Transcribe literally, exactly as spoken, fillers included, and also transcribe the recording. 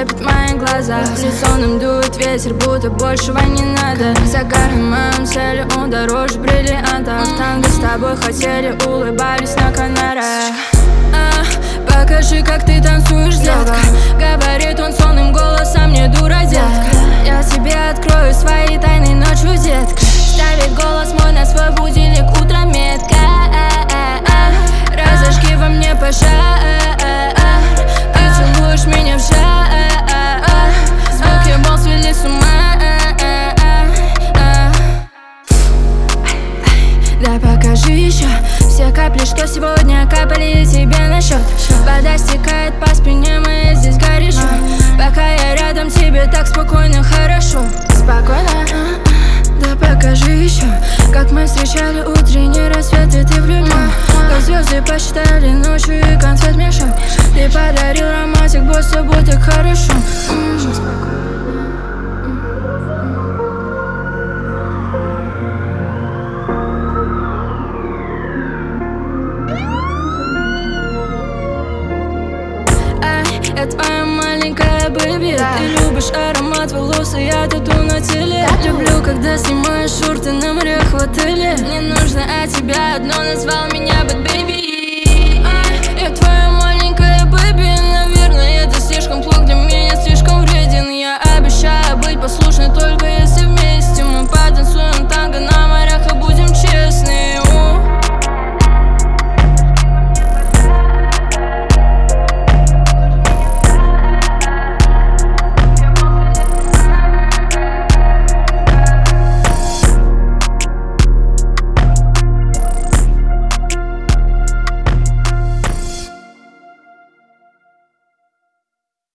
слепит мои глаза. В лицо нам дует ветер, будто большего не надо. Загар в моем теле, он дороже бриллиантов. Танго с тобой хотели, улыбались на Канарах. а, Покажи, как ты танцуешь, детка. Говорит он сонным голосом, не дура, детка. Я тебе открою свои тайны ночью, детка. Ставит голос мой на свой будильник, утром метка. Разожги во мне пожар. Ты целуешь меня в жар. Звуки волн свели с ума. Да покажи еще все капли, что сегодня капали тебе на счет. Вода стекает по спине моей, здесь горячо. Пока я рядом, тебе так спокойно, хорошо. Спокойно. Да покажи еще, как мы встречали утренний рассвет, и ты влюблен. Как звезды посчитали ночью и конфет мешал. Ты подарил романтик, бой, с тобой так хорошо. Я твоя маленькая бэби, да. Ты любишь аромат волос, и я тату на теле. да. Люблю, когда снимаешь шорты на морях в отеле. Мне нужно от тебя одно, назвал меня bad baby.